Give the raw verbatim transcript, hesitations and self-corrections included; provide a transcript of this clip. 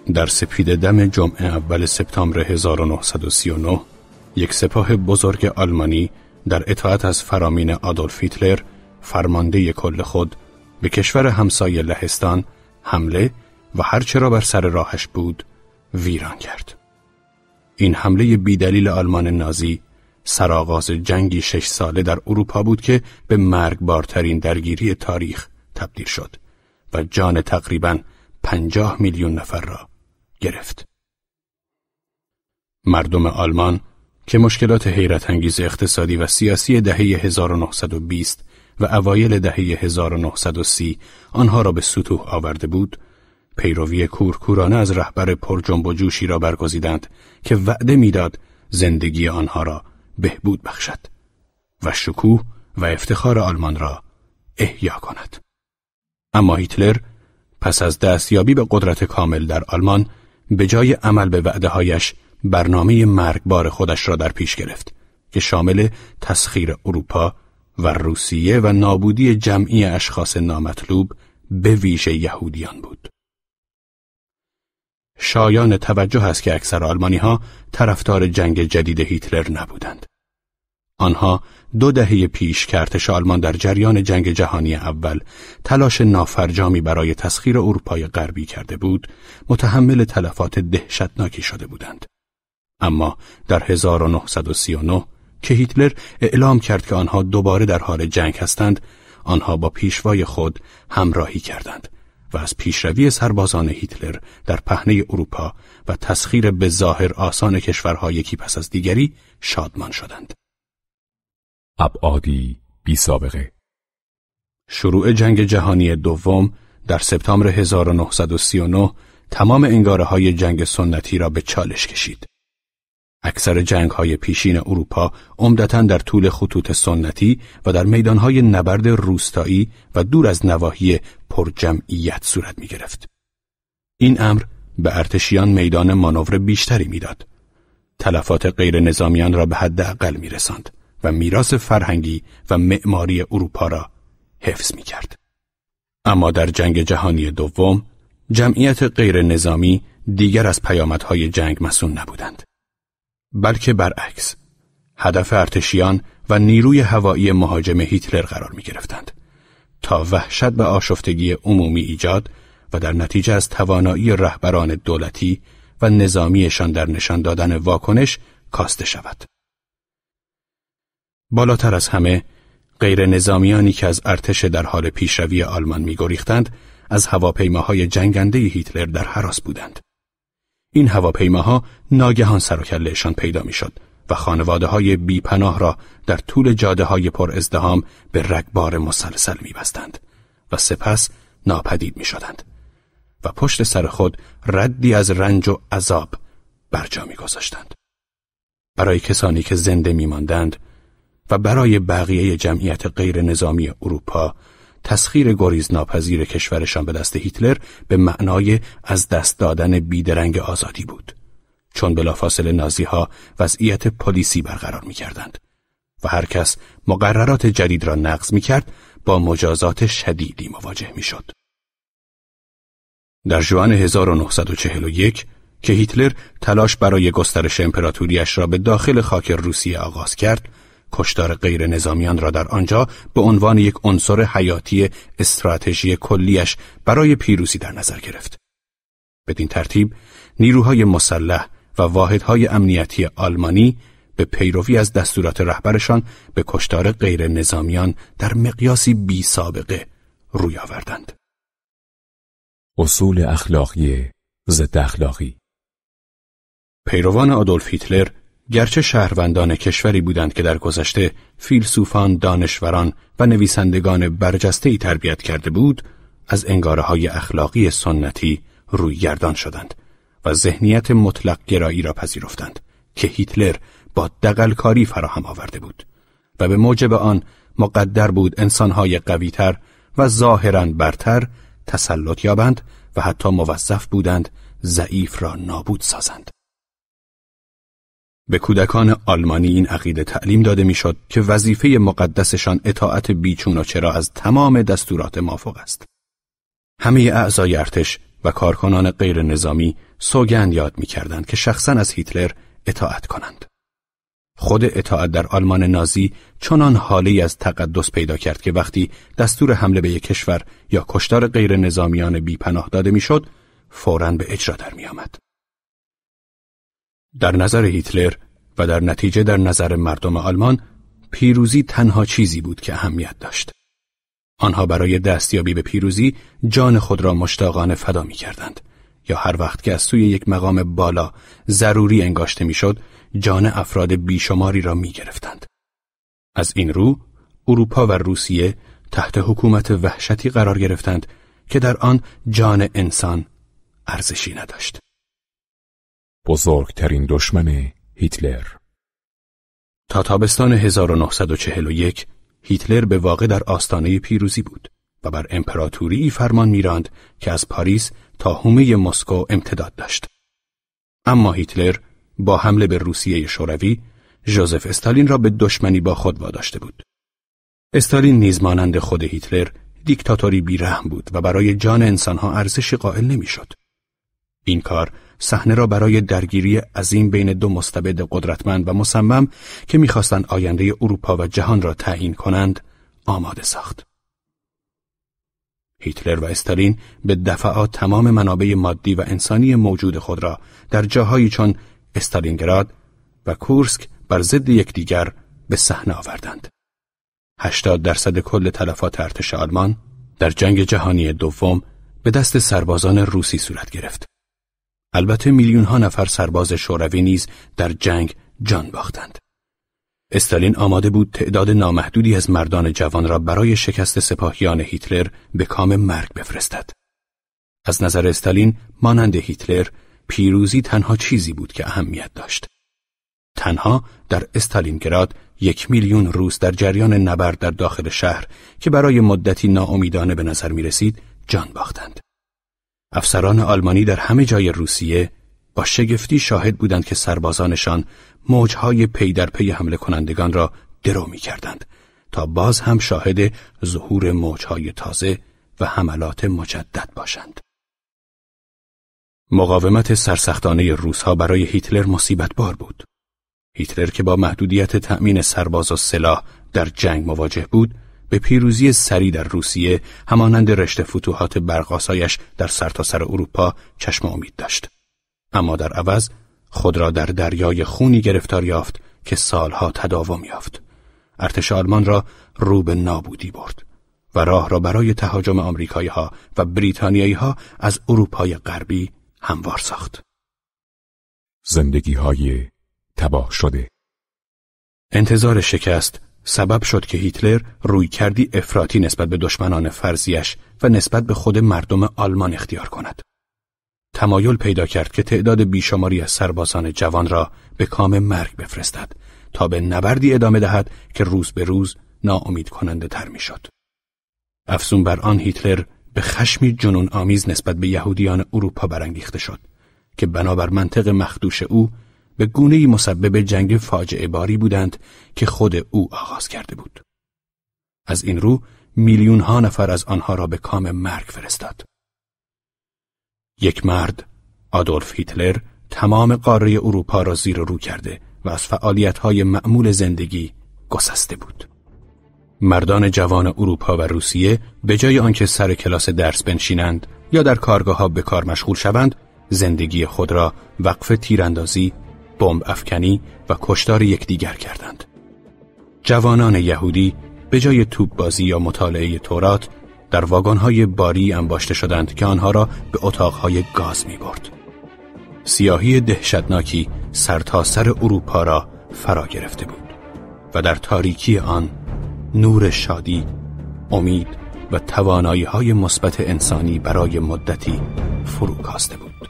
در سپید دم جمعه اول سپتامبر هزار و نهصد و سی و نه یک سپاه بزرگ آلمانی در اطاعت از فرامین آدولف هیتلر فرمانده کل خود به کشور همسایه لهستان حمله و هرچه را بر سر راهش بود ویران کرد. این حمله بیدلیل آلمان نازی سرآغاز جنگی شش ساله در اروپا بود که به مرگبارترین درگیری تاریخ تبدیل شد و جان تقریباً پنجاه میلیون نفر را گرفت. مردم آلمان که مشکلات حیرت انگیز اقتصادی و سیاسی دهه هزار و نهصد و بیست و اوایل دهه هزار و نهصد و سی آنها را به ستوه آورده بود، پیروی کورکورانه از رهبر پر جنب و جوشی را برگزیدند که وعده میداد زندگی آنها را بهبود بخشد و شکوه و افتخار آلمان را احیا کند. اما هیتلر پس از دستیابی به قدرت کامل در آلمان به جای عمل به وعده‌هایش برنامه مرگبار خودش را در پیش گرفت که شامل تسخیر اروپا و روسیه و نابودی جمعی اشخاص نامطلوب به ویژه یهودیان بود. شایان توجه است که اکثر آلمانی‌ها طرفدار جنگ جدید هیتلر نبودند. آنها دو دهه پیش که ارتش آلمان در جریان جنگ جهانی اول تلاش نافرجامی برای تسخیر اروپای غربی کرده بود، متحمل تلفات دهشتناکی شده بودند. اما در هزار و نهصد و سی و نه که هیتلر اعلام کرد که آنها دوباره در حال جنگ هستند، آنها با پیشوای خود همراهی کردند و از پیشروی سربازان هیتلر در پهنه اروپا و تسخیر به ظاهر آسان کشورها یکی پس از دیگری شادمان شدند. ابعادی بی سابقه. شروع جنگ جهانی دوم در سپتامبر هزار و نهصد و سی و نه تمام انگاره‌های جنگ سنتی را به چالش کشید. اکثر جنگ‌های پیشین اروپا عمدتاً در طول خطوط سنتی و در میدان‌های نبرد روستایی و دور از نواحی پرجمعیت صورت می‌گرفت. این امر به ارتشیان میدان مانور بیشتری می‌داد. تلفات غیر نظامیان را به حداقل می‌رساند و میراث فرهنگی و معماری اروپا را حفظ می‌کرد. اما در جنگ جهانی دوم جمعیت غیر نظامی دیگر از پیامدهای جنگ مسئول نبودند، بلکه برعکس هدف ارتشیان و نیروی هوایی مهاجم هیتلر قرار می گرفتند تا وحشت و آشفتگی عمومی ایجاد و در نتیجه از توانایی رهبران دولتی و نظامیشان در نشان دادن واکنش کاسته شود. بالاتر از همه غیر نظامیانی که از ارتش در حال پیشروی آلمان می گریختند از هواپیماهای جنگنده هیتلر در هراس بودند. این هواپیماها ناگهان سر و کله‌شان پیدا می‌شد و خانواده‌های بی‌پناه را در طول جاده‌های پر ازدحام به رگبار مسلسل می‌بستند و سپس ناپدید می‌شدند و پشت سر خود ردی از رنج و عذاب برجا می‌گذاشتند. برای کسانی که زنده می‌ماندند و برای بقیه جمعیت غیر نظامی اروپا، تسخیر گریزناپذیر کشورشان به دست هیتلر به معنای از دست دادن بیدرنگ آزادی بود، چون بلافاصله نازی‌ها وضعیت پلیسی برقرار می‌کردند و هر کس مقررات جدید را نقض می‌کرد با مجازات شدیدی مواجه می‌شد. در ژوئن هزار و نهصد و چهل و یک که هیتلر تلاش برای گسترش امپراتوریش را به داخل خاک روسیه آغاز کرد، کشتار غیر نظامیان را در آنجا به عنوان یک عنصر حیاتی استراتژی کلیش برای پیروزی در نظر گرفت. بدین ترتیب نیروهای مسلح و واحدهای امنیتی آلمانی به پیروی از دستورات رهبرشان به کشتار غیر نظامیان در مقیاسی بی سابقه روی آوردند. اصول اخلاقی ضد اخلاقی. پیروان آدولف هیتلر گرچه شهروندان کشوری بودند که در گذشته فیلسوفان، دانشوران و نویسندگان برجسته‌ای تربیت کرده بود، از انگاره‌های اخلاقی سنتی روی گردان شدند و ذهنیت مطلق گرایی را پذیرفتند که هیتلر با دغل‌کاری فراهم آورده بود و به موجب آن مقدر بود انسان‌های قوی‌تر و ظاهراً برتر تسلط یابند و حتی موظف بودند ضعیف را نابود سازند. به کودکان آلمانی این عقیده تعلیم داده میشد که وظیفه مقدسشان اطاعت بیچون و چرا از تمام دستورات مافوق است. همه اعضای ارتش و کارکنان غیر نظامی سوگند یاد می کردند که شخصاً از هیتلر اطاعت کنند. خود اطاعت در آلمان نازی چنان حالی از تقدس پیدا کرد که وقتی دستور حمله به یک کشور یا کشتار غیر نظامیان بی پناه داده می شد، فوراً به اجرا در می آمد. در نظر هیتلر و در نتیجه در نظر مردم آلمان، پیروزی تنها چیزی بود که اهمیت داشت. آنها برای دستیابی به پیروزی جان خود را مشتاقانه فدا می کردند، یا هر وقت که از سوی یک مقام بالا ضروری انگاشته می شد، جان افراد بیشماری را می گرفتند. از این رو، اروپا و روسیه تحت حکومت وحشتی قرار گرفتند که در آن جان انسان ارزشی نداشت. بزرگترین دشمن هیتلر. تا تابستان هزار و نهصد و چهل و یک هیتلر به واقع در آستانه پیروزی بود و بر امپراتوری فرمان می‌راند که از پاریس تا حومه مسکو امتداد داشت. اما هیتلر با حمله به روسیه شوروی، ژوزف استالین را به دشمنی با خود واداشته بود. استالین نیز مانند خود هیتلر دیکتاتوری بی‌رحم بود و برای جان انسانها ارزشی قائل نمی‌شد. این کار صحنه را برای درگیری عظیم بین دو مستبد قدرتمند و مصمم که می‌خواستند آینده اروپا و جهان را تعیین کنند آماده ساخت. هیتلر و استالین به دفعات تمام منابع مادی و انسانی موجود خود را در جاهایی چون استالینگراد و کورسک بر ضد یکدیگر به صحنه آوردند. هشتاد درصد کل تلفات ارتش آلمان در جنگ جهانی دوم به دست سربازان روسی صورت گرفت. البته میلیون ها نفر سرباز شوروی نیز در جنگ جان باختند. استالین آماده بود تعداد نامحدودی از مردان جوان را برای شکست سپاهیان هیتلر به کام مرگ بفرستد. از نظر استالین مانند هیتلر پیروزی تنها چیزی بود که اهمیت داشت. تنها در استالینگراد یک میلیون روس در جریان نبرد در داخل شهر که برای مدتی ناامیدانه به نظر می رسید جان باختند. افسران آلمانی در همه جای روسیه با شگفتی شاهد بودند که سربازانشان موجهای پی در پی حمله کنندگان را درو می کردند تا باز هم شاهد ظهور موجهای تازه و حملات مجدد باشند. مقاومت سرسختانه روس‌ها برای هیتلر مصیبت بار بود. هیتلر که با محدودیت تأمین سرباز و سلاح در جنگ مواجه بود، به پیروزی سریع در روسیه همانند رشته فتوحات برق‌آسایش در سرتاسر اروپا چشم امید داشت. اما در عوض خود را در دریای خونی گرفتار یافت که سالها تداوم یافت. ارتش آلمان را رو به نابودی برد و راه را برای تهاجم آمریکایی‌ها و بریتانیایی‌ها از اروپای غربی هموار ساخت. زندگی‌های تباه شده. انتظار شکست سبب شد که هیتلر رویکردی افراطی نسبت به دشمنان فرضیش و نسبت به خود مردم آلمان اختیار کند. تمایل پیدا کرد که تعداد بیشماری از سربازان جوان را به کام مرگ بفرستد تا به نبردی ادامه دهد که روز به روز ناامید کننده تر می شد. افزون بر آن هیتلر به خشمی جنون آمیز نسبت به یهودیان اروپا برانگیخته شد که بنابر منطق مخدوش او به گونه‌ای مسبب جنگ فاجعه باری بودند که خود او آغاز کرده بود. از این رو میلیون ها نفر از آنها را به کام مرگ فرستاد. یک مرد، آدولف هیتلر، تمام قاره اروپا را زیر و رو کرده و از فعالیت‌های معمول زندگی گسسته بود. مردان جوان اروپا و روسیه به جای آنکه سر کلاس درس بنشینند یا در کارگاه‌ها به کار مشغول شوند، زندگی خود را وقف تیراندازی، بمب افکنی و کشتار یکدیگر کردند. جوانان یهودی به جای توپ بازی یا مطالعه تورات در واگن‌های باری انباشته شدند که آنها را به اتاق‌های گاز می‌برد. سیاهی دهشتناکی سرتاسر اروپا را فرا گرفته بود و در تاریکی آن نور شادی، امید و توانایی‌های مثبت انسانی برای مدتی فرو کاسته بود.